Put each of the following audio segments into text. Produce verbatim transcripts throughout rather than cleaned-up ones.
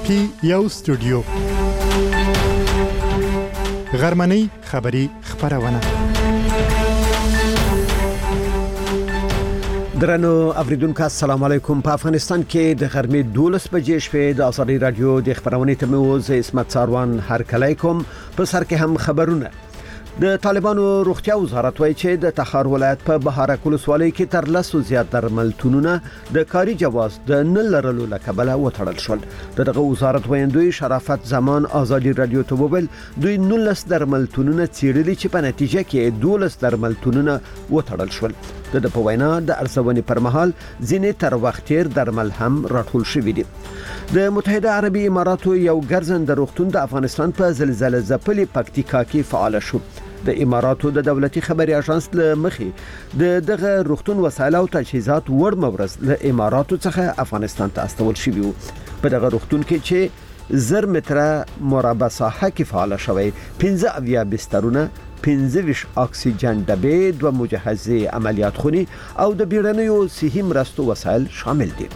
کې یو استودیو غرمنۍ خبری خبرونه درنو اوریدونکو السلام علیکم. په افغانستان کې د غرمې دولس بجې شپې د آزادي رادیو د خبرونې تموز اسمت ساروان هر کله کوم په سر کې هم خبرونه. د طالبانو روغتیا وزارت وایي چې د تخار ولایت په بهارک ولسوالۍ کې تر لسو زیات درملتونونه د کاري جواز د نه لرلو له کبله وتړل شول. دغه وزارت وایندوی شرافت زمان آزادي رادیو ته وویل دوی نولس درملتونونه څیړلي چې په نتیجه کې دولس درملتونونه وتړل شول. د په وینا د ارزونې پر مهال ځینې تر وخت تیر درمل هم راټول شوي دي. د متحده عربي اماراتو یو ګرځنده روغتون د افغانستان په زلزلې ځپلي پکتیکا کې فعال شو. د اماراتو د دولتي خبري اژانس له مخې د دغه روغتون وسایل او تجهیزات وړ مورز له اماراتو څخه افغانستان ته استول شوي وو. په دغه روغتون کې چې زر متره مربع ساحه کې فعال شوی پنځه اویا بسترونه، پنځه ویش اکسیجن ډبې، دوه مجهزې عملیات خونې او د بیړنیو صحي مرستو وسایل شامل دي.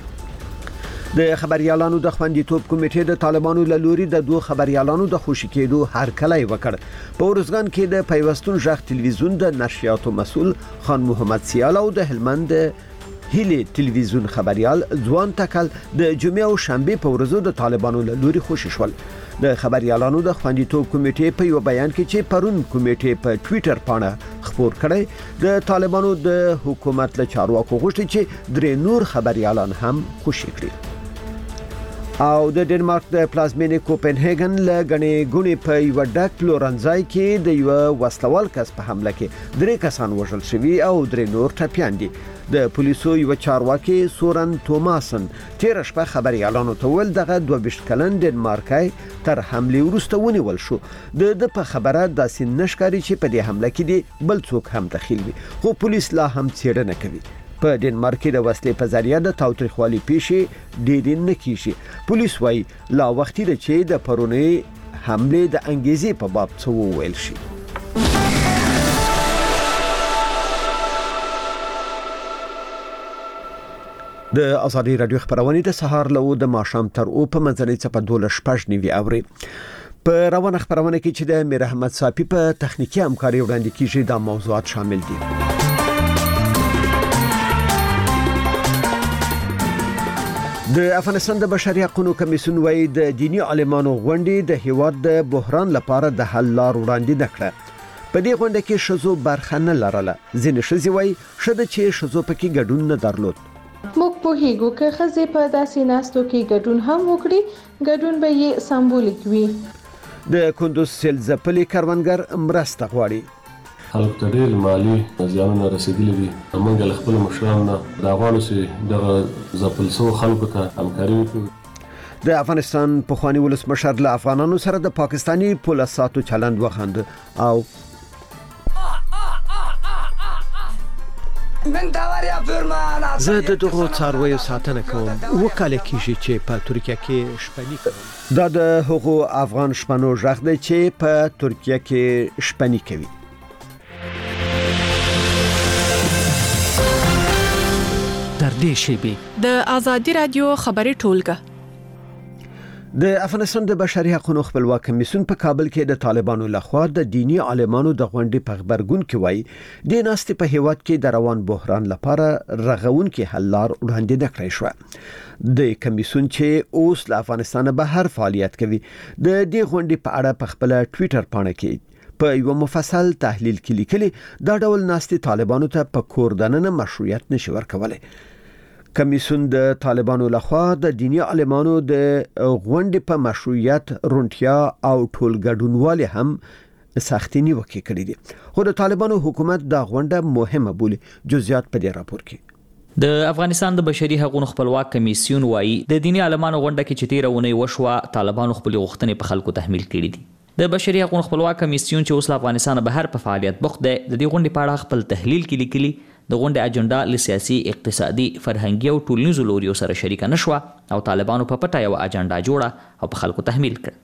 د خبريالانو د خوندیتوب کمیټې د طالبانو له لوري د دوه خبريالانو د خوشی کېدو هرکلی وکړ. په ورزګان کې د پیوستون ژغ تلویزیون د نشریاتو مسول خان محمد سیال او د هلمند هیلی تلویزیون خبريال ځوان تکل د جمعې او شنبه په ورځو د طالبانو له لوري خوشی شول. د خبريالانو د خوندیتوب کمیټې په یو بیان کې چې پرون کمیټې په ټوئیټر باندې خبر کړی د طالبانو د حکومت له چارواکو غوښتي چې درې نور خبريالان هم خوشی کړي. او د ډنمارک د پلازمینې کوپنهاګن له غنې غونې په یو ډک لورنځای کې د یو وسلوال کس په حمله کې درې کسان وژل شوي او درې نور ټپيان دي. د پولیسو یو چارواکي سورن توماسن تیر شپه خبريالانو ته ول دغه دوه ویشت کلن ډنمارکای تر حمله وروسته ونیول شو. د د په خبره داسې نشکاري چې په دې حمله کې دی بل څوک هم دخیل وي، خو پولیس لا هم څېړنه کوي. په ډنمارک کې د وسلې په ذریعہ د تاوتریخوالي پیښې ډېرې نه کیږي. پولیس وايي لا وخت دی چې د پرونی حمله د انګیزې په باب څه وویل شي. د آزادي رادیو خبرونه د سهار له د ماښام تر او په منځنۍ چپه دوله شپږ نیوي اوري. په روانه خبرونه کې چې د میر احمد صافي په تخنیکی همکاري وړاندې کیږي دا موضوعات شامل دي. د افغانستان د بشري حقوقو کمیسیون وايي د دینی عالمانو غونډې د هیواد د بحران لپاره د حل لار وړاندې نکړه. په دې غونډه کې شذو برخه نه لرله. ځینې شذې وايي شته چې شذو پکې ګډون نه درلود. موږ په هیګو کې خزې په داسې ناستو کې ګډون هم وکړي، ګډون به یې سمبولیک وي. د کندوز سیل ځپلي کروندګر مرسته غواړي. خلک ته ډېر مالی زیانونه رسیدلي دي. موږ له خپل مشرانو نه دا غواړو چې دغه ځپل شوو خلکو ته همکاري وکړو. د افغانستان پخوانی ولسمشر له افغانانو سره د پاکستاني پولیساتو چلند وخند او زه د دغه څارویو ساتنه کوم. وکاله کیږي چې په ترکیه کې شپنی کوم. دا د هغو افغان شپنو ژغ دی چې په ترکیه کې شپنی کوي. در دې شیبه د آزادي رادیو خبري ټولګه. د افغانستان د بشري حقوقو خپلواک کمیسیون په کابل کې د طالبانو لخوا د دینی عالمانو د غونډې په خبرګون کې وایي د ناستې په هیواد کې د روان بحران لپاره رغون کې حل لار وړاندې نکړای شو. د کمیسیون چې اوس له افغانستان بهر فعالیت کوي د دې غونډې په اړه په خپل ټوئیټر باندې کې په یو مفصل تحلیل کې لیکلي دا ډول ناستې طالبانو ته په کور دننه مشروعیت نشي ورکولای. کمیسیون د طالبانو لخوا د دینی عالمانو د غونډې په مشروعیت رونټیا او ټول ګډونوالي هم سختي نیوکه کړې دي، خو د طالبانو حکومت دا غونډه مهمه بولي. جزئیات په دې راپور کې. د افغانستان د بشري حقوقو خپلواک کمیسیون وايي د دینی عالمانو غونډه کې چې تیرونه وشوه طالبانو خپل غوښتنې په خلکو تحمیل کړې دي. د بشري حقوقو خپلواک کمیسیون چې اوس له افغانستان بهر په فعالیت بوخت دی د دې غونډې په اړه خپل تحلیل کې لیکلي د غونډې اجنډا له سیاسي، اقتصادي، فرهنګي او ټولنیزو لوریو سره شریک نه شو او طالبانو په پټه یو اجنډا جوړه او په خلکو تحمیل کړ.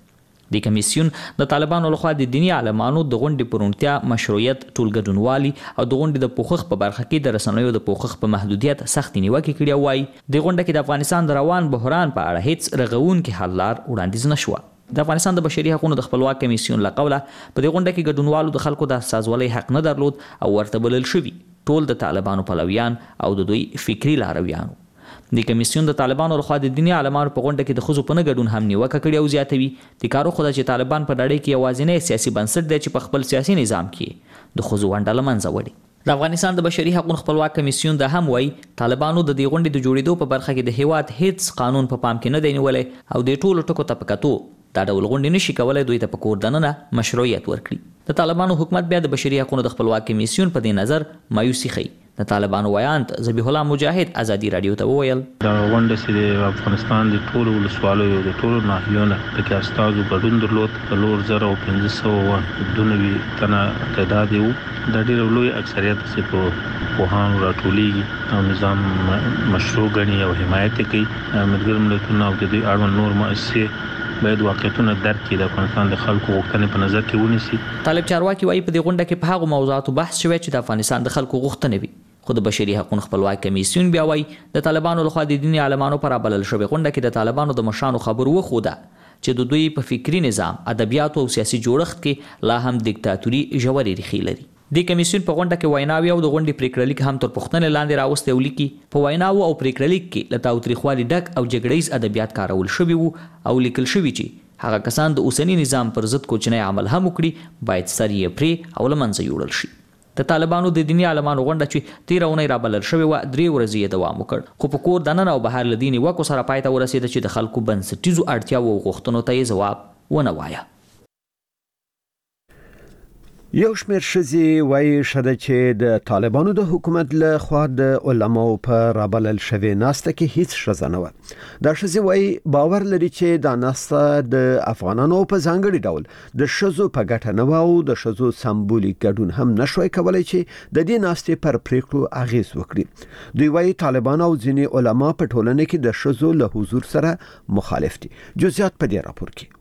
د کمیسیون د طالبانو لخوا د دینی عالمانو د غونډې پرونتیا مشروعیت ټولګډونوالي او د غونډې د پوښښ په برخه کې د رسنیو د پوښښ په محدودیت سخت نیوکه کړې وای د غونډه کې د افغانستان د روان بحران په اړه هیڅ رغونکي حل لار وړاندیز نشو. د افغانستان د بشري حقوقو د خپلواک کمیسیون لقوله په دې غونډه کې ګډونوالو د خلکو د سازولۍ حق نه درلود او ورته بلل شوي ټول د طالبانو پلویان او د دوی فکری لارویانو. د کمیسیون د طالبانو لخوا د دینی عالمانو په غونډه کې د ښځو په نه ګډون هم نیوکه کړې او زیاتوي د کارو خو ده چې طالبان په نړۍ کې یوازینی سیاسي بنسټ دی چې په خپل سیاسي نظام کې د ښځو ونډه له منځه وړي. د افغانستان د بشري حقوقو خپلواک کمیسیون د هم وایي طالبانو د دې غونډې د جوړېدو په برخه کې د هیواد هیڅ قانون په پام کې نه دی نیولی او د ټولو ټکو ته په کتو دا ډول غونډې نشي کولی دوی ته په کور دننه مشروعیت ورکړي. د طالبانو حکومت بیا د بشري حقوقو د خپلواک کمیسیون په دې نظر مایوسي ښیي. د طالبانو ویاند ذبیح الله مجاهد ازادي رادیو ته وویل دا غونډه چې د افغانستان د ټولو ولسوالیو د ټولو ناحیو نه پکې استازو ګډون درلود څلور زره او پنځه سوه دوه نوي تنه تعداد یې و. د ډېر لوی اکثریت چې په پوهانو راټولیږي او نظام مشروع ګڼي او حمایت کوي. ملګري ملتونه او د دې اړوند نور مؤسسې باید واقعیتونه درک کړي، د افغانستان د خلکو غوښتنې په نظر کې ونیسي. طالب چارواکي وایي په دې غونډه کې په هغو موضوعاتو بحث شوی چې د افغانستان د خلکو غوښتنې وي. خو د بشري حقوقو خپلواک کمیسیون بیا وایي د طالبانو لخوا د دیني عالمانو پر رابلل شوې غونډه کې د طالبانو د مشرانو خبرو وښوده چې د دوی په فکری نظام، ادبیاتو او سیاسي جوړښت کې لا هم دیکتاتوري ژورې ریښې لري. د کمیسیون په غونډه کې ویناوي او د غونډې پریکړلیک هم تر پوښتنې لاندې راوستي او لیکي په ویناو او پریکړلیک کې له تاوتریخوالي ډک او جګړیز ادبیات کارول شوي وو او لیکل شوي چې هغه کسان د اوسنی نظام پر ضد کوچنی عمل هم وکړي باید سر یې پرې او له منځه یوړل شي. د طالبانو د دیني عالمانو غونډه چې تیره اونۍ رابلل شوې وه درې ورځې یې دوام وکړ، خو په کور دننه او بهر له دې نیوکو سره پای ته ورسېده چې د خلکو بنسټیزو اړتیاوو او غوښتنو ته یې ځواب ونه وایه. یو شمېر ښځې وایي شده چې د طالبانو د حکومت له خوا د علماو په رابلل شوې ناسته کې هیڅ ښځه نه وه. دا ښځې وایي باور لري چې دا ناسته د افغانانو په ځانګړي ډول د ښځو په ګټه نه وه او د ښځو سمبولیک ګډون هم نشوی کولی چې د دې ناستې پر پریکړو اغیز وکړي. دوی وایي طالبان او ځینې علما په ټولنه کې د ښځو له حضور سره مخالف دي. جزئیات په دې راپور کې.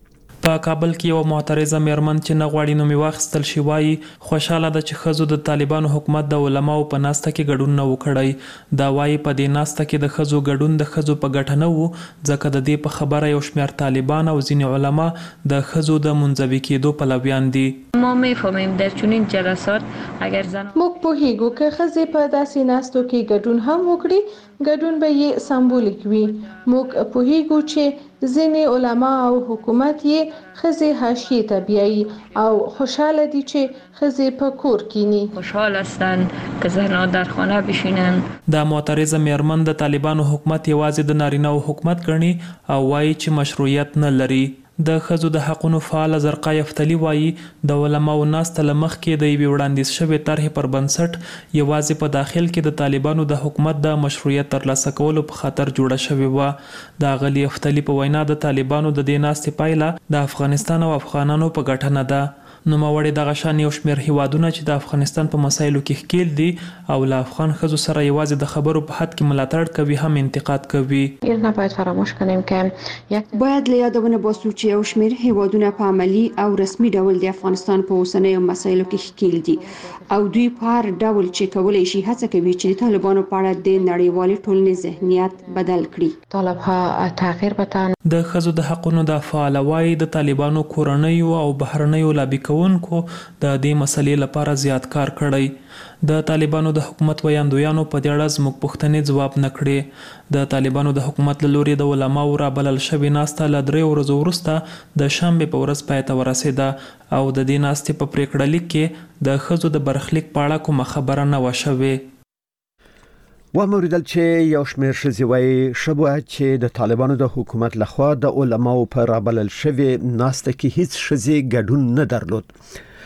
په کابل کې یو معترضه میرمن چې نه غواړي نومې واخیستل شي وایي خوشاله ده چې ښځو د طالبانو حکومت د علماو په ناسته کې ګډون نه وکړی. دا وایي په دې ناسته کې د ښځو ګډون د ښځو په ګټه نه وو ځکه د دې په خبره یو شمېر طالبان او ځینې علما د ښځو د منزوي کېدو پلویان دي. ما میفهمیم در چنین جلسات اگر زن موږ پوهیږو که ښځې په داسې ناستو کې ګډون هم وکړي ګډون به یې سمبولیک وي. موږ پوهیږو چې ځینې علما او حکومت یې ښځې حاشیې ته بیایي او خوشحاله دي چې ښځې په کور کینی. خوشحال هستند که زنها در خانه بشینند. دا معترضه میرمن د طالبانو حکومت یوازې د نارینه‌و حکومت ګڼي او وایي چې مشروعیت نه لري. د ښځو د حقونو فعال زرقا یفتلی وایي د علماو ناسته له مخکې د یوې وړاندیز شوې طرحې پر بنسټ یوازې په داخل کې د طالبانو د حکومت د مشروعیت ترلاسه کولو په خاطر جوړه شوې وه. د اغلې یفتلی په وینا د طالبانو د دې ناستې پایله د افغانستان او افغانانو په ګټه نه ده. نوموړی دغه شان یو شمېر هیوادونه چې د افغانستان په مسایلو کې ښکیل دي او له افغان ښځو سره یوازې د خبرو په حد کې ملاتړ کوي هم انتقاد کوي. باید فراموش کنیم که باید له یاده ونباسو چې یو شمېر هیوادونه په عملی او رسمي ډول د افغانستان په اوسنیو مسایلو کې ښکیل دي او دوی په هر ډول چې کولی شي هڅه کوي چې د طالبانو په اړه د نړیوالې ټولنې ذهنیت بدل کړي. طالبها تغییر بدن. د ښځو د حقونو د فعال وایي د طالبانو کورنیو او بهرنیو لابي کوونکو د دې مسلې لپاره زیات کار کړی. د طالبانو د حکومت ویاندویانو په دې اړه زموږ پوښتنې ځواب نه کړې. د طالبانو د حکومت له لوري د علماو رابلل شوې ناسته له درې ورځو وروسته د شنبې په ورځ پای ته ورسېده او د دې ناستې په پریکړلیک کې د ښځو د برخلیک په اړه کومه خبره نه وه شوې. وموریدل چې یو شمېر ښځې وایي شبه چې د طالبانو د حکومت لخوا د علماو په رابلل شوې ناسته کې هیڅ ښځې ګډون نه درلود.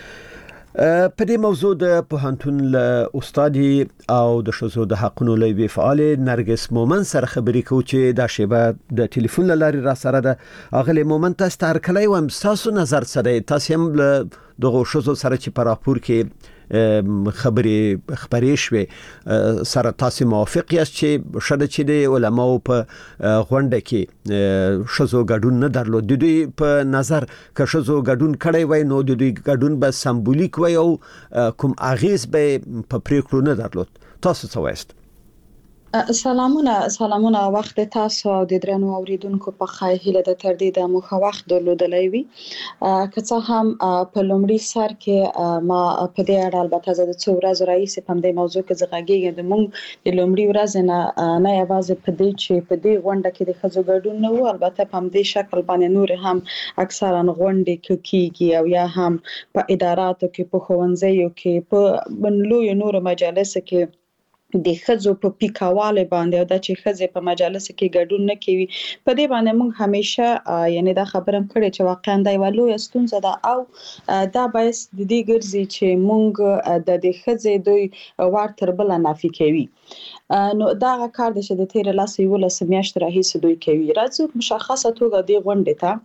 په دې موضوع د پوهنتون له استادي او د ښځو د حقونو له وی فعال نرګس مومن سره خبرې کوو چې دا شیبه د ټلیفون له لارې را سره ده. اغلی مومن تاسو ته هرکلی وایم، تاسو نظر سره تاسو هم له دغه ښځو سره چې په راپور کې خبرې خبرې شوې سره تاسو موافق یاست چې شاده چې د علماو په غونډه کې شزو ګډون نه درلود د دوی په نظر که شزو ګډون کړی وای نو د دوی ګډون به سمبولیک وای او کوم اغیز به په پریکړو نه درلود تاسو څه وایست سلامونه سلامونه وخت تاسو او د درنو اوریدونکو په خای هله د تر دې د مخه وخت درلودلای وي که څه هم په لومړي سر کې ما په دې اړه البته زه د څو ورځې رئیس په دې موضوع کې زغږیږم د مونږ د لومړي ورځې نه نه یوازې په دې چې په دې غونډه کې د خځو ګډون نه وو البته په دې شکل باندې نور هم اکثرا غونډې کېږي او یا هم په اداراتو کې په ښوونځیو کې په بنلو نور مجالس کې د خځو په پیکاواله باندې او د چې خځې په مجالس کې ګډون نه کوي په دې باندې موږ همیشه یعنی دا خبرم کړې چې واقعا دا یو لوی ستونزه ده او دا باعث د دې ګرځي چې موږ د دې خځې دوی ور تر بل نافي کوي نو دا کار د شه د تیر لاس یو لاس میاشت راهیسه دوی کوي راځو مشخصه توګه د غونډې ته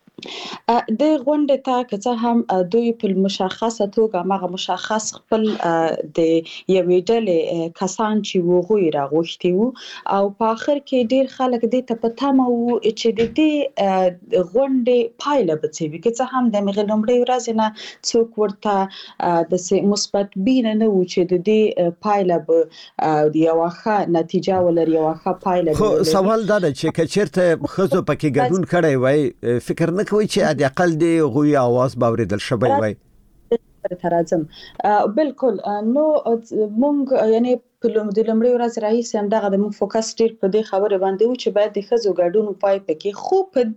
د غونډې ته که څه هم دوی په مشخصه توګه مغه مشخص خپل د یوې ډلې کسان چې وغوي راغوښتي وو او په اخر کې ډیر خلک دې ته په تمه وو چې د دې غونډې پایله به څه وي که څه هم د مغلومړي ورځ نه څوک ورته د مثبت بین نه و چې د دې پایله به یو ښه نتیجه ولري یو ښه پایله خو سوال دا ده چې کچېرته خزو پکې ګډون کړی وای فکر نه کوي چې د اقل دی غوي आवाज باوریدل شوی وای ترازم بالکل نو مونږ یعنی په لومړي ورځ رئیس هم دغه د مونږ فوکس ډیر په دې خبره باندې و چې باید د خزو ګډون پای پکې خو په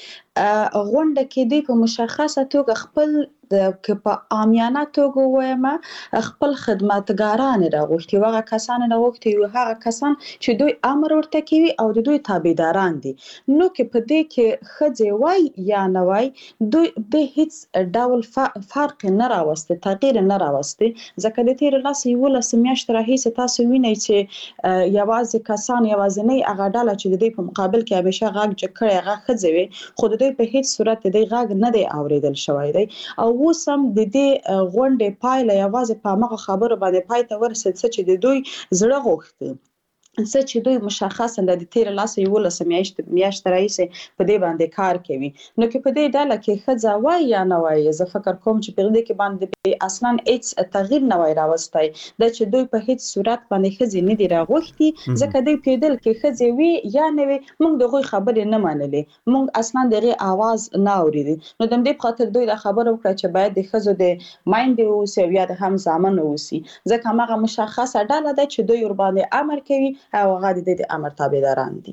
دې غونډه کې د په مشخصه توګه خپل د په عامیانه توګه وایم خپل خدماتګاران راغوښتي وغه کسان راغوښتي او هغه کسان چې دوی امر ورته کوي او د دوی تابعداران دي نو کې په دې کې خځې وای یا نه وای دوی د هیڅ ډول فرق نه راوستي تغییر نه راوستي ځکه د تیر لاس یو لاس میاشت راهیسه تاسو وینئ چې یوازې کسان یوازې نه هغه ډله چې د دې په مقابل کې همیشه غږ جکړی هغه خځې وي خو د دوی په هیڅ صورت د غږ نه دی اوریدل شوی دی او وسم د دې غونډې پایله یوازې په هغه خبرو باندې پای ته ورسېد چې د دوی زړه غوښتي څه چې دوی مشخصا د تیر لاس یو لاس میاشت میاشت رئیس په دې باندې کار کوي نو کې په دې ډله کې خځه وای یا نه وای زه فکر کوم چې په دې کې باندې اصلا هیڅ تغییر نه وای راوستي د چې دوی په هیڅ صورت باندې خځې نه دی راغوښتي ځکه دوی په دې کې خځې وی یا نه وي موږ دغه خبرې نه منلې موږ اصلا دغه आवाज نه اوریدي نو د دې خاطر دوی د خبرو کړ چې باید د خځو د مایند او سویا د هم ځامن اوسي ځکه هغه مشخصه ډله ده چې دوی ور باندې امر کوي او غاډي د امر تابعداران دي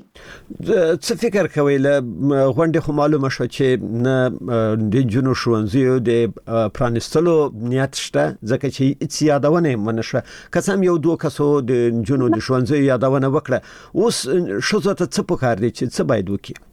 څه فکر کوي له غونډې خو معلومه شو چې نه د جنو شونځیو د پرانستلو نیت شته ځکه چې هیڅ یادونه منشه قسم یو دوه کسو د جنو د شونځیو یادونه وکړه اوس شوزه ته څه پکار دي چې څه باید وکړي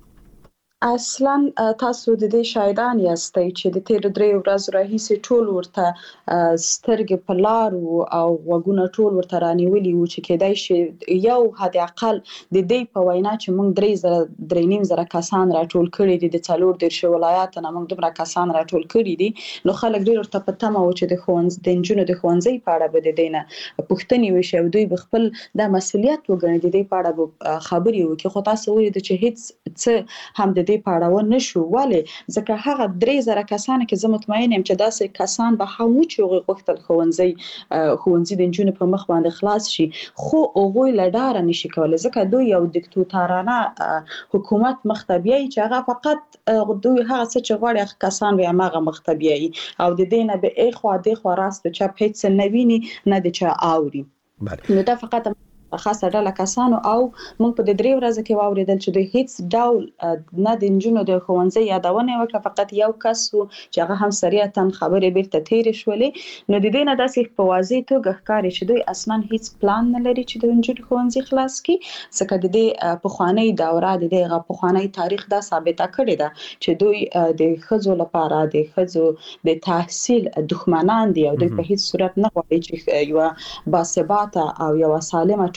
اصلا تاسو د دې شاهدان یاستئ چې د تیر درې ورځې راهیسې ټول ورته سترګې په لار او وګونه ټول ورته رانیولي و چې کېدای شي یو حد اقل د دې په وینا چې موږ درې زره درې نیم زره کسان راټول کړي دي د څلور دیرش ولایاتونو موږ دومره کسان راټول کړي دي نو خلک ډیر ورته په تمه و چې د ښوونځي د انجونو د ښوونځي په اړه به د دینه پوښتنې وشي او دوی خپل د مسولیت وګڼي د دې په اړه خبرې وکړي خو تاسو وایي چې هیڅ څه هم د دې پاړاو نشو ولی ځکه هغه درې زره کسان کې زه مطمئن یم چې داسې کسان به هم چې غوښتل ښوونځي ښوونځي د انجونو په مخ باندې خلاص شي خو هغه لډاره نشي کولای ځکه دوی یو دیکتاتورانه حکومت مختبیي چې هغه فقط دوی هغه څه چې غواړي کسان به هغه مختبیي او د دینه به اخوا د خوا راست چپ هیڅ نه ویني نه د چا اوري نو دا فقط خاصه ډله کسانو او موږ په درې ورځې کې واوریدل چې د هیڅ ډول نه د انجونو د ښوونځي یادونه وکړه فقط یو کس چې هغه هم سریعتا خبرې بیرته تیر شولې نو د دې نه داسې په واضح توګه ښکاري چې دوی اصلا هیڅ پلان نه لري چې د انجونو ښوونځي خلاص کړي ځکه د دې په خواني دوره د دې په خواني تاریخ دا ثابته کړی ده چې دوی د خزو لپاره د خزو د تحصیل دښمنان دي او دوی په هیڅ صورت نه غواړي چې یو باثباته او یو سالمه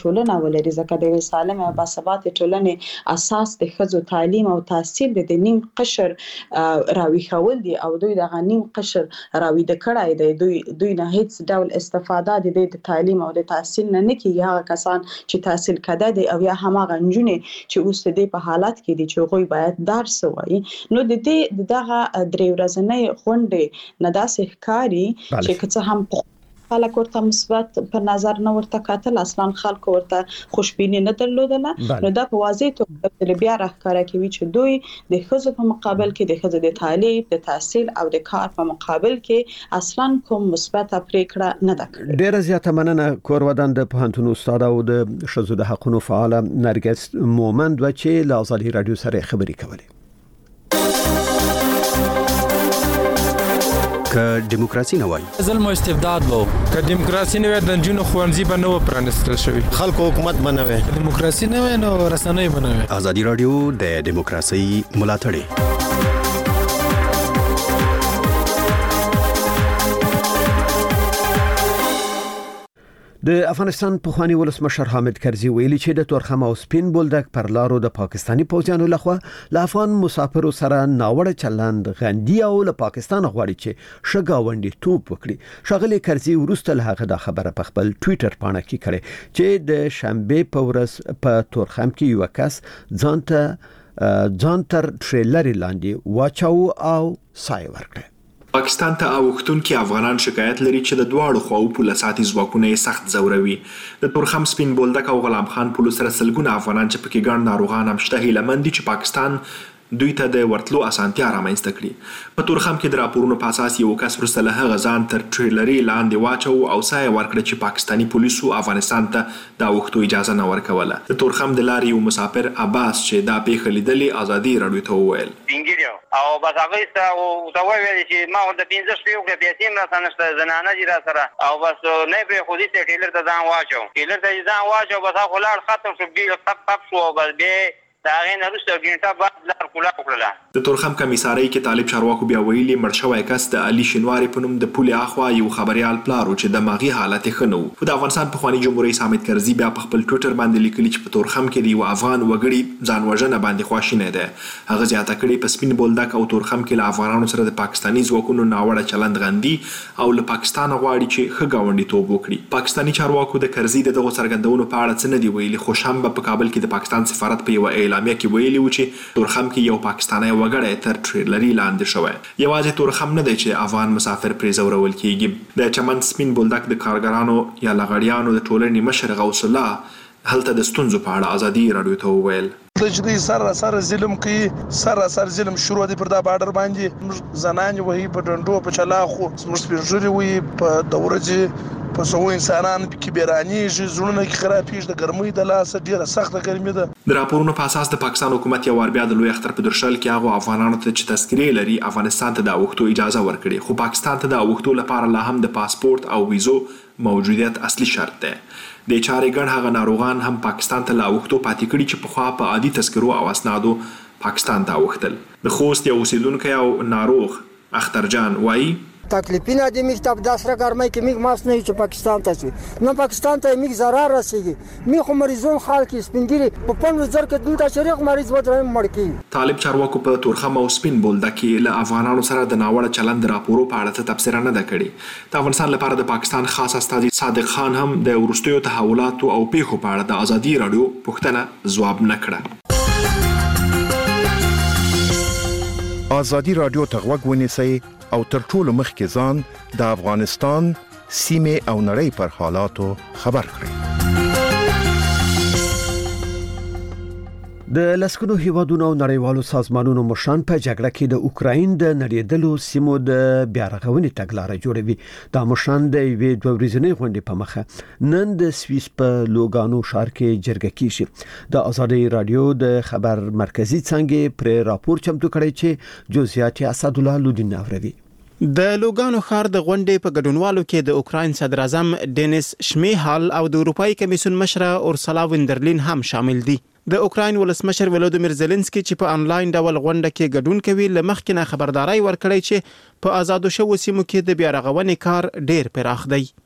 ټولنه ولري، ځکه د سالمه او باثباته ټولنې اساس د ښځو تعلیم او تحصیل د نیم قشر راويخول دي او دوی د غنیم قشر راويد کړای دی. دوی دوی نه هیڅ ډول استفاده د تعلیم او د تحصیل نه نه کیږي. هغه کسان چې تحصیل کده دي او یا هماغه نجونې چې اوس د په حالت کې دي چې غوي باید درس وایي، نو د دې دغه درې ورځې غونډې نه داسې ښکاري چې څه هم خلک ورته مثبت په نظر نه ورته کتل، اصلا خلک ورته خوشبینی نه درلودله. نو دا په واضح توګه بیا راښکاره کوي چې دوی د ښځو په مقابل کې د ښځو د تعلیم، د تحصیل او د کار په مقابل کې اصلا کوم مثبت پریکړه نه ده کړې. ډیره زیاته مننه. کورودان د پوهنتون استاد او د ښځو د حقوقو فعال نرګس مومند و چې له آزادي رادیو سره خبرې کولې. که دیموکراسي نه وای ظلم او استبداد وو، که دیموکراسي نه وای د جنونو خوانزي به نه پرانستل شوی، خلکو حکومت به نه وای، دیموکراسي نه وای نو رسنۍ به نه وای. آزادي رادیو د دیموکراسي ملاتړی. د افغانستان پخوانی ولسمشر حامد کرزي ویلي چې د تورخم او سپین بولدک پر لارو د پاکستانی پوځیانو لخوا له افغان مسافرو سره ناوړه چلند غندي او له پاکستان غواړي چې شګاونډي توپ وکړي. شاغلي کرزي ورسته له هغه د خبره په خپل ټوئیټر پاڼه کې کړې چې د شنبه په ورځ په تورخم کې یو کس ځان ته ځان تر ټریلر لاندې واچاو او سای ورکړ. پاکستان ته اوختونکو افغانان شکایت لري چې د دواړو خواو پولیساتي ځواکونه سخت زوروي. د تورخم سپین بولدک او غلام خان پولیس سره سلګونه افغانان چې پکې ګڼ ناروغان هم شته هیله مند دي چې پاکستان دوی ته د ورتلو اسانتیا رامنځته کړي. په تورخم کې د راپورونو په اساس یو کس وروسته له هغه ځان تر ټریلري لاندې واچو او سایه ورکړه چې پاکستانی پولیسو افغانستان ته د اوختو اجازه نه ورکوله. د تورخم د لارې یو مسافر عباس چې دا پیښه لیدلې آزادي رادیو ته وویل او بس هغه ته او دا ویل چې ما ورته پنځه شپې وکړې پیسې مې راته نشته، زنانه دي را سره او بس نه پرې خو دې ټریلر ته ځان واچو ټریلر ته ځان واچو بس هغه لاړ ختم شو، بیل تپ تپ شو بس به دا غین وروسته ګڼټه بعد لار کولا وکړه. د تورخم کمیسارۍ کې طالب چارواکو بیا ویلي مړ شوی کس د علي شینواری په نوم د پولې اخوا یو خبريال پلارو چې د ماغي حالت ښه نه و. د افغانستان پخوانی جمهور رئیس حامد کرزي بیا په خپل ټوئیټر باندې لیکلي چې په تورخم کې د یو افغان وګړي ځان وژنه باندې خواشینه ده. هغه زیاته کړي په سپین بولدک او تورخم کې له افغانانو سره د پاکستانی ځواکونو ناوړه چلند غندي او له پاکستان غواړي چې ښه گاونډي توب وکړي. پاکستانی چارواکو د کرزي دغه څرګندونو په اړه څه نه دی ویلي، خو شنبه په کابل کې د پاکستان سفارت په یو اعلامیه کې ویلي و چې تورخم کې یو پاکستانی وګړی تر ټریلري لاندې شوی. یوازې تورخم نه دی چې افغان مسافر پرې ځورول کیږي. د چمن سپین بولدک د کارګرانو یا لغړیانو د ټولنې مشر غوث الله هلته د ستونزو په اړه آزادي رادیو ته وویل. د جدي سره سره ظلم کوي، سره سره ظلم شروع دي پر دا بارډر باندې زنان وهي په ډندو په چلاخو سپورټ وي په دورځي په سو انسانان کې بیرانیږي، زړونه کې خرابېږي، د ګرمۍ د لاس ډیره سخته ګرمي ده. د راپورونو په اساس د پاکستان حکومت یو بیا د لوی اختر په درشل کې هغه افغانانو ته چې تذکرې لري افغانستان ته د اوختو اجازه ورکړي، خو پاکستان ته د اوختو لپاره لا هم د پاسپورت او ویزو موجودیت اصلي شرط ده. د چارې ګڼ هغه ناروغان هم پاکستان ته لا اوختو پاتې کړي چې په خوا په عادي تذکرو او اسنادو پاکستان ته اوختل. د خوست یو اوسیدونکی او ناروغ اخترجان وایي تکلیفی ندی میگ تا دست را گرمایی که میگ ماست نهی چه پاکستان تاسی نه پاکستان تا میگ ضرر رسیگی می خو مریضون خالکی سپینگیری په پن وزر کې دلته شریک مریض ودرم مړکی. طالب چارواکو په تورخم او سپین بولدک کې له افغانانو سره د ناوړه چلند راپورو په اړه تبصره نه ده کړې. د افغانستان لپاره د پاکستان خاص استازي صادق خان هم د ورستیو تحولاتو او پیښو په اړه د آزادي رادیو پوښتنه ځواب نه کړه. آزادي رادیو ته غوږ ونیسئ او تر ټولو مخکې ځان د افغانستان سیمې او نړۍ پر حالاتو خبر کړئ. د لسګونو هیوادونو او نړیوالو سازمانونو مشران په جګړه کې د اوکراین د نړیدلو سیمو د بیارغونې تګلارې جوړوي. دا مشران د یوې دوه ورځې غونډې په مخه نن د سویس په لوګانو ښار کې جرګه کیږي. د آزادي رادیو د خبر مرکزی څنګه پر راپور چمتو کړی چې جزئیات اسد الله لودین اوري. د لوګانو ښار د غونډې په ګډونوالو کې د اوکراین صدر اعظم ډینیس شمیهال او د اروپאי کمیسیون مشره اورسلا وندرلین هم شامل دي. د اوکراین ولسمشر ولودیمیر زيلنسکي چې په انلاین ډول غونډه کې ګډون کوي لمخکې نه خبرداري ورکړی چې په آزادو شوو سیمو کې د بیا رغونې کار ډیر پراخ دی.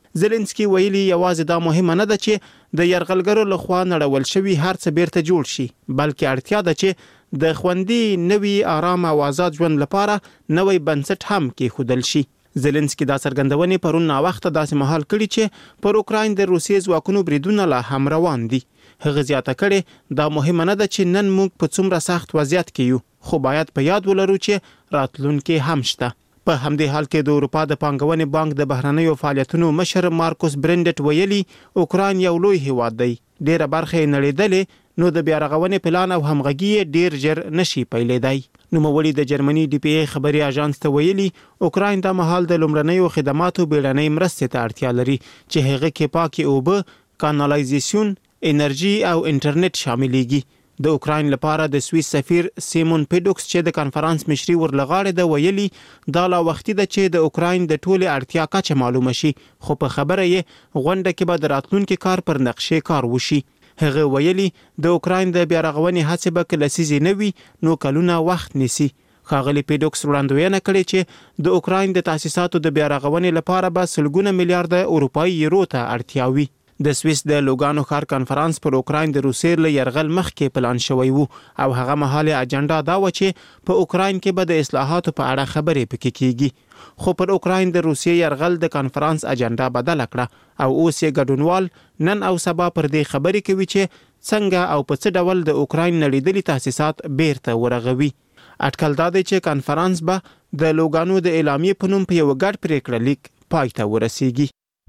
زيلنسکي ویلي یوازې دا مهمه نه ده چې د يرغلګرو لخوا نړول شوی هر څه بیرته جوړ شي، بلکې اړتیا ده چې د خوندي نوي آرام او آزاد ژوند لپاره نوې بنسټ هم کېښودل شي. زيلنسکي دا څرګندونې پرون نا وخت داسې مهال کړي چې پر اوکراین د روسیې ځواکونو بریدونه لا هم روان دي. هغه زیاته کړي دا مهمه نه ده چې نن موږ په څومره سخت وضعیت کې یو، خو باید په یاد ولرو چې راتلونکي هم شته. په همدې حال کې د اروپا د پانګونې بانک د بهرنیو فعالیتونو مشر مارکوس برندټ ویلي اوکراین یو لوی هیواد دی، ډیره برخه یې نړیدلې، نو د بیا رغونې پلان او همغږي ډیر ژر نشي پیلېدای. نوموړي د جرمني ډي پی ای خبري اژانس ته ویلي اوکراین د مهال د لومړنیو خدماتو بیړنۍ مرستې ته اړتیا لري چې هغه کې پاکي اوبه، کانالایزیشن، انرژي او انټرنیټ شاملېږي. د اوکراین لپاره د سویس سفیر سیمون پیډوکس چې د کانفرنس مشري ورلغاړي د ویلي دا لا وختي ده چې د اوکراین د ټوله اړتیا کچه معلومه شي، خو په خبره یې غونډه کې به د راتلونکي کار پر نقشې کار وشي. هغه ویلي د اوکراین د بیا رغونې هڅې به کله سیزي نه وي نو کلونه وخت نیسي. ښاغلي پیډوکس وړاندوینه کړې چې د اوکراین د تاسیساتو د بیا رغونې لپاره به سلګونه میلیارډ اروپایي یورو ته اړتیا وي. د سویس د لوګانو ښار کانفرنس پر اوکراین د روسیې له یرغل مخکې پلان شوی وو او هغه مهاله اجنډا دا و چې په اوکراین کې به د اصلاحاتو په اړه خبرې پکې کیږي، خو پر اوکراین د روسیې یرغل د کانفرنس اجنډا بدل کړه او اوس یې ګډونوال نن او سبا پر دې خبرې کوي چې څنګه او په څه ډول د اوکراین نړیدلي تاسیسات بیرته ورغوي. اټکل دا دی چې کانفرنس به د لوګانو د اعلامیې په نوم په یو ګډ پریکړه لیک پای ته ورسیږي.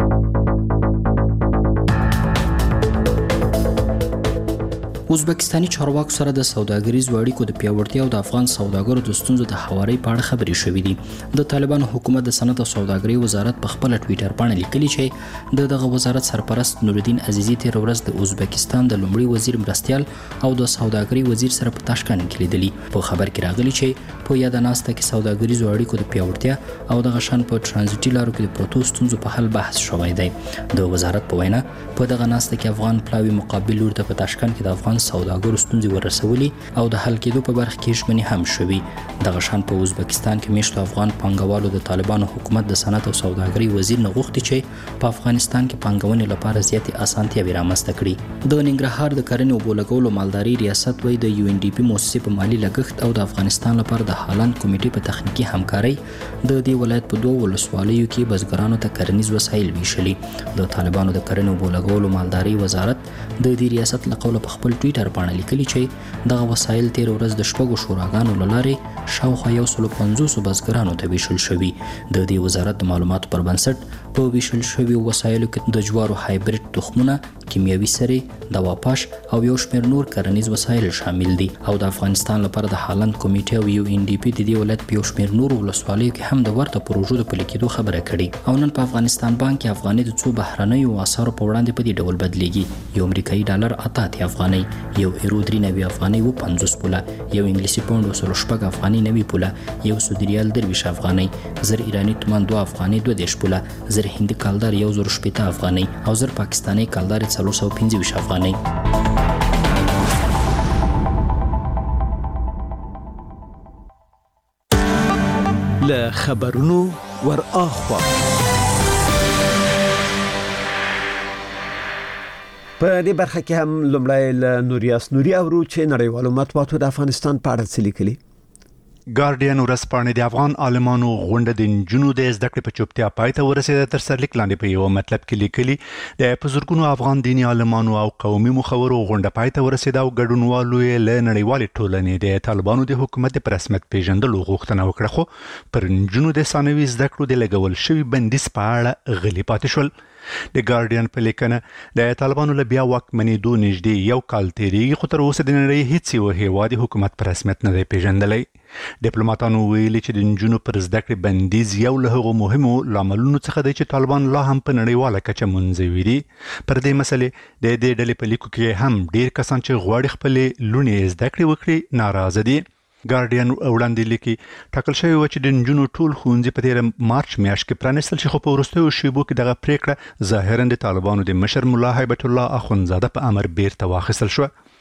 ازبکستاني چارواکو سره د سوداګریزو اړیکو د پیاوړتیا او د افغان سوداګرو د ستونزو د هواري په اړه خبرې شوې دي. د طالبانو حکومت د صنعت او سوداګرۍ وزارت په خپل ټوئیټر باندې لیکلي چې د دغه وزارت سرپرست نورالدین عزیزي تیر ورځ د ازبکستان د لومړي وزیر مرستیال او د سوداګرۍ وزیر سره په تاشکند کې لیدلي. په خبر کې راغلي چې په یاد ناسته کې سوداګریزو اړیکو د پیاوړتیا او د غشن په ترانزیټي لارو کې د پروتو ستونزو په حل بحث شوی دی. د وزارت په وینا په دغه ناسته کې افغان پلاوی مقابل لور ته په تاشکند کې د افغان سوداګرو ستونزې ورسولي او د حل کېدو په برخه کې ژمنې هم شوي. دغه شان په ازبکستان کې میشتو افغان پانګوالو د طالبانو حکومت د صنعت او سوداګرۍ وزیر نه غوښتي چې په افغانستان کې پانګونې لپاره زیاتې اسانتیاوې رامنځته کړي. د ننګرهار د کرنې او بولګولو مالداري ریاست وایي د یو ان ډي پي مؤسسې په مالی لګښت او د افغانستان لپاره د هالند کمیټې په تخنیکی همکارۍ د دې ولایت په دوه ولسوالیو کې بزګرانو ته کرنیز وسایل ویشلي. د طالبانو د کرنې او بولګولو مالداري وزارت د دې ریاست له قوله په خپل ټوئیټر باندې لیکلي چې دغه وسایل تیر ورځ د شپږو شوراګانو له لارې شاوخوا یو سل پنځوس بزګرانو ته ویشل شوي. د دې وزارت د معلوماتو پر بنسټ په ویشل شویو وسایلو کې د جوارو هایبریډ تخمونه، کیمیاوي سرې، دوا پاش او یو شمېر نور کرنیز وسایل شامل دي. او د افغانستان لپاره د هالند کمیټې او یو ان ډي پي د دې ولایت په یو شمېر نور ولسوالیو کې هم د ورته پروژو د پلي کېدو خبره کړې. او نن په افغانستان بانک کې افغاني د څو بهرنیو اسعارو په وړاندې په دې ډول بدلیږي. یو امریکایي ډالر اته اتیا افغاني، یو ایرو درې نوي افغاني و پنځوس پوله، یو انګلیسي پاونډ وسلو شپږ افغاني نوي پوله، یو سعودي ریال درویش افغاني، زر ایرانی تومان دوه افغاني دوه دېرش پوله، زر هندي کالدار یو زر شپېته افغاني او زر پاکستاني کالدار څلور سوه پنځه ویشت افغاني. له خبرونو ور اخوا په دې برخه کې هم لومړی له نوریاس نوري اورو چې نړیوالو مطبوعاتو د افغانستان په اړه څه لیکلي. ګارډین ورځپاڼه د افغان عالمانو غونډه د نجونو د زده کړې په چوپتیا پای ته ورسېده. تر سرلیک لاندې په یو مطلب کې لیکلي د بزرګونو افغان دیني عالمانو او قومي مخورو غونډه پای ته ورسېده او ګډونوالو یې له نړیوالې ټولنې د طالبانو د حکومت په رسمیت پیژندلو غوښتنه وکړه، خو پر نجونو د ثانوي زده کړو د لګول شوي بندیز په اړه غلي پاتې شول. د ګارډین په لیکنه د طالبانو له بیا واکمنېدو نږدې یو کال تېرېږي، خو تر اوسه د نړۍ هېڅ یو هېواد حکومت په رسمیت نه دی پیژندلی. ډیپلوماتانو ویلي چې د نجونو پر زده کړې بندیز یو له هغو مهمو لاملونو څخه دی چې طالبان لا هم په نړیواله کچه منزوي دي. پر دې مسلې د دې ډلې په لیکو کې هم ډېر کسان چې غواړي خپلې لوڼې زده کړې وکړي ناراضه دي. ګارډین وړاندې لیکي ټاکل شوی و چې د نجونو ټول ښوونځي په تېره مارچ میاشت کې پرانیستل شي، خو په وروستیو شیبو کې دغه پریکړه ظاهرا د طالبانو د مشر ملا هیبت الله اخوندزاده په امر بیرته واخیستل شوه.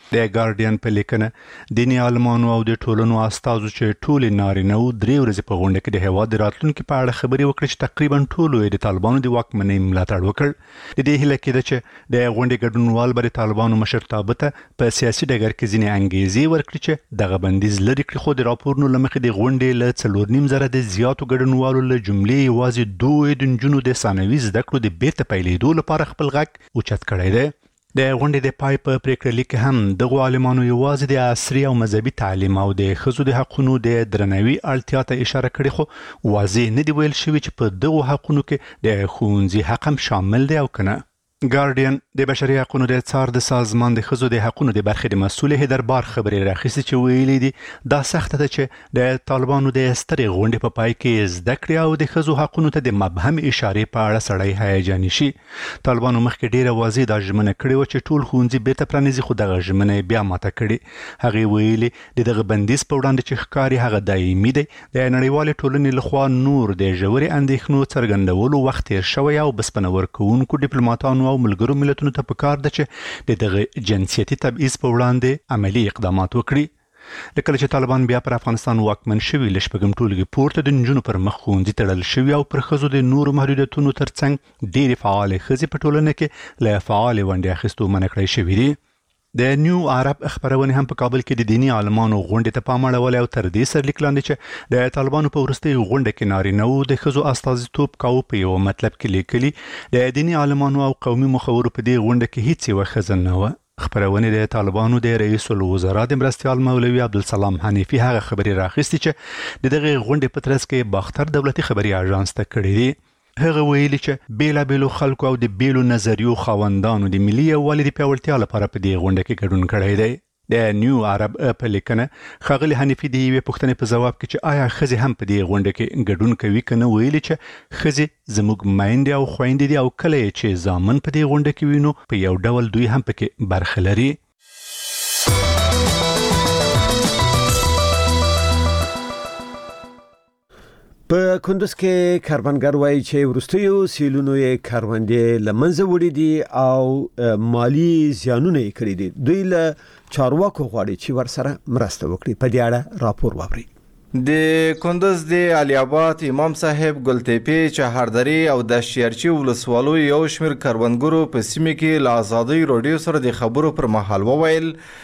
د ګارډین په لیکنه دیني عالمانو او د ټولنو استازو چې ټول نارینه او درې ورځې په غونډه کې د هیواد راتلونکو په اړه خبرې وکړې چې تقریبا ټول د طالبانو د واکمنۍ ملاتړ وکړ. د دې هیله کېده چې د غونډې ګډونوال به د طالبانو مشرتابه ته په سیاسي ډګر کې ځینې انګېزې ورکړي چې دغه بندیز لرې کړي، خو د راپورونو له مخې د غونډې له څلور نیم زره د زیاتو ګډونوالو له جملې یوازې دوه د نجونو د ثانوي زده کړو د بیرته پیلېدو لپاره خپل غږ اوچت کړی دی. د غونډې د پای په پریکړه لیک هم دغو عالمانو یوازې د عصري او مذهبي تعلیم او د ښځو د حقونو د درناوي اړتیا ته اشاره کړې، خو واضح نه دی ویل شوي چې په دغو حقونو کې د ښوونځي حق هم شامل دی او که نه. ګارډین د بشري حقونو د څار د سازمان د ښځو د حقونو د برخې د مسؤل هیدربار خبرې راخیستې چې ویلي دي دا سخته ده چې د طالبانو د سترې غونډې په پای کې زده کړې او د ښځو حقونو ته د مبهم اشارې په اړه سړی هیجاني شي. طالبانو مخکې ډیره واضح دا ژمنه کړې وه چې ټول ښوونځي بیرته پرانیزي، خو دغه ژمنه یې بیا ماته کړې. هغې ویلي د دغه بندیز په وړاندې چې ښکاري هغه دایمي دی. د نړیوالې ټولنې لخوا نور د ژورې اندېښنو څرګندولو وخت تېر شوی او بسپنه ورکوونکو ډیپلوماتانو او ملګرو ملتونو ته پکار ده چې د دغه جنسیتي تبعیض په وړاندې عملی اقدامات وکړي. لکه چې طالبان بیا پر افغانستان واکمن شوي له شپږم ټولګي پورته د نجونو پر مخ ښوونځي تړل شوي او پر ښځو د نورو محدودیتونو ترڅنګ ډېرې فعالې ښځې په ټولنه کې له فعالې ونډې اخیستو منع کړی شوي دي. د نیو عرب خبرونه هم په کابل کې د دیني عالمانو غونډې ته پام اړولی او تر دې سرلیک لاندې چې د طالبانو په وروستۍ غونډه کې نارینه وو د ښځو استازیتوب کاوه په یوه مطلب کې لیکلي د دیني عالمانو او قومي مخورو په دې غونډه کې هیڅ یوه ښځه نه وه. خبرونه د طالبانو د رئیس الوزرا د مرستیال مولوي عبدالسلام حنیفي هغه خبرې راخیستې چې د دغه غونډې په ترڅ کې باختر دولتي خبري اژانس ته کړې دي. هغه ویلي چې بیلابیلو خلکو او د بیلو نظریو خاوندانو د ملي یووالي د پیاوړتیا لپاره په دې غونډه کې ګډون کړی دی. د نیو عرب په لیکنه ښاغلي حنیفي د یوې پوښتنې په ځواب کې چې آیا ښځې هم په دې غونډه کې ګډون کوي که نه، ویلي چې ښځې زموږ میندې او خویندې دي او کله یې چې زامن په دې غونډه کې وینو په یو ډول دوی هم پکې برخه لري. په کندوز کې کاروانګر وایي چې وروستیو سیلونو یې کاروندې له منځه وړي دي او مالی زیانونه یې کړي دي. دوی له چارواکو غواړي چې ورسره مرسته وکړي. په دې اړه راپور واورئ. د کندوز د علي آباد امام صاحب ګلتیپی چهاردری او د شیرچی ولسوالو یو شمیر کاروانګرو په سیمه کې له آزادۍ راډیو سره د خبرو پر مهال وویل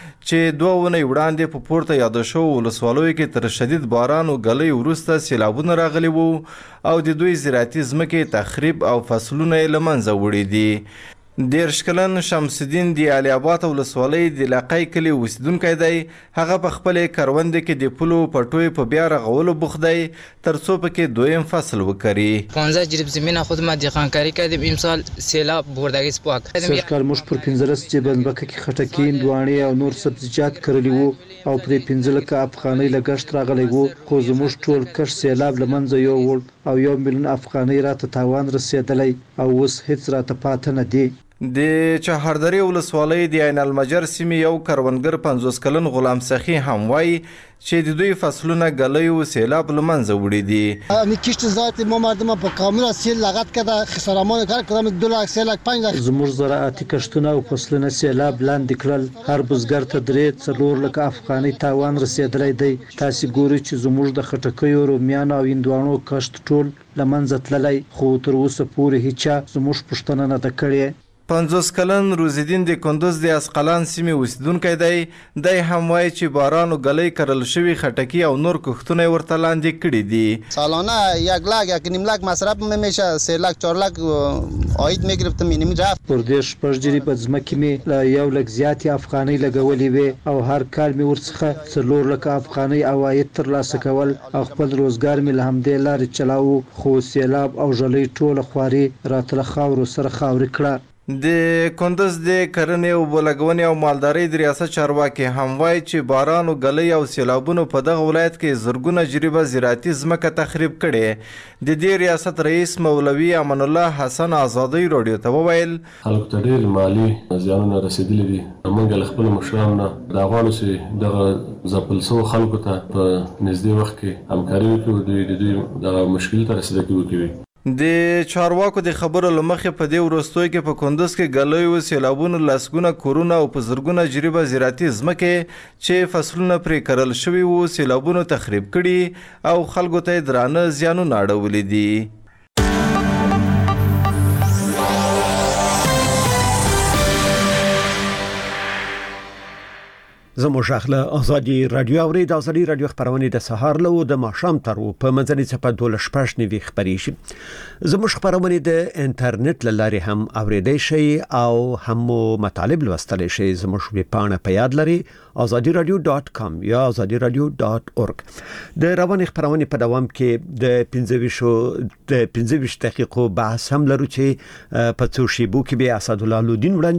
چې دوه ونې وړاندې په پورته یاد شو ولسوالو کې تر شدید باران او غلې وروسته سیلابونه راغلي وو او د دوی زراعتي ځمکې تخریب او فصلونه یې له منځه وړي دي. دېرش کلن شمس الدین د علي آباد ولسوالۍ د علاقې کلي اوسیدونکی دی. هغه په خپلې کروندې کې د پولو پټوی په بیا رغولو بوخت دی تر څو پکې دویم فصل وکړي. پانزده جریب زمین خود ما دیقانکاری کردیم امسال سیلاب بردگی سپاک. سرکار موږ پر پنځلس جبلبکه کې خټکي، هندواڼې او نور سبزیجات کرلی وو او پر پنځه لکه افغانۍ لګښت راغلی وو، خو زموږ ټول کښت سیلاب له منځه یووړ او یو میلیون افغانۍ راته تاوان رسېدلی او اوس هیڅ راته پاته نه دی. د چهاردری ولسوالۍ د عین المجر سیمې یو کروندګر پنځوس کلن غلام سخی هم وایي چې د دوی فصلونه غلې او سیلاب له منځه وړي دي. امی کشت ذات ما مردم په کامل سیل لغت کده خسارمان کار کړم دو لک سه لک پنځه لک. زموږ زراعتي کښتونه او فصلونه سیلاب لاندې کړل. هر بزګر ته درې څلور لک افغانۍ تاوان رسېدلی دی. تاسو ګورئ چې زموږ د خټکیو، رومیانو او هندواڼو کښت ټول له منځه تللی، خو تر اوسه پورې هیچا زموږ پوښتنه نه ده کړې. پنځوس کلن روزیدین د کندوز د اسقلان سیمې اوسیدونکی دی. دی هم وایي چې باران او غلې کرل شوي خټکي او نور کښتونه ورته لاندې کړي دي. سالانه یک لاک یک نیم لاک مصرف میشه، سه لاک چهار لاک عاید میگرفتم مینیم رفت. پر دې شپږ جریبه ځمکې مې له یو لک زیاتې افغانۍ لګولې وې او هر کال مې ورڅخه څلور لکه افغانۍ عواید ترلاسه کول او خپل روزګار مې له همدې لارې چلاوه، خو سیلاب او ژلۍ ټوله خواري راته له خاورو سره خاورې کړه. د کندوز د کرنې او بلګونې او مالدارۍ د ریاست چارواکي هم وایي چې باران او غلې او سیلابونو په دغه ولایت کې زرګونه جریبه زراعتي ځمکه تخریب کړې. د دې ریاست رئیس مولوي امان الله حسن آزادۍ راډیو ته وویل خلکو ته ډېر مالي زیانونه رسېدلي دي. موږ له خپلو مشرانو نه دا غواړو چې دغه ځپل شوو خلکو ته په نږدې وخت کې همکاري وکړو، دوی د دوی دغه مشکل ته رسېدګي وکړي. د چارواکو د خبرو لمخې په دې وروستیو کې په کندوز کې ګلیو سیلابونو لسګونه کورونه او په زرګونه جریبه زراعتي ځمکې چې فصلونه پرې کرل شوي وو سیلابونو تخریب کړي او خلکو ته یې درانه زیانونه اړولي دي. زموږ اخله ازادي رادیو اوري د ازادي رادیو خبرونه د سهار له د ماښام تر په منځني صفه دوله شپږ نیوي خبري شي. زموږ خبرونه د انټرنیټ لاري هم اوریدای شي او هم مطالب لوستل شي. زموږ ویب پاڼه په یاد لري azadi radio dot com یا azadi radio dot org. د رواني خبرونه په دوام کې د پنځه د پنځه دقیقو بحث هم لرو چې په څو شی بو کې به اسد الله لودین